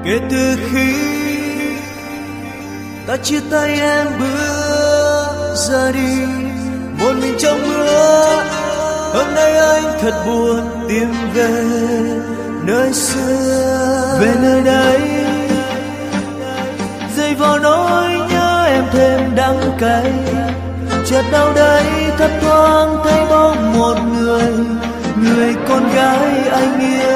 Kể từ khi ta chia tay em bước ra đi một mình trong mưa, hôm nay anh thật buồn tìm về nơi xưa, về nơi đây dây vào nỗi nhớ em thêm đắng cay. Chợt đâu đây thấp thoáng thấy bóng một người, người con gái anh yêu.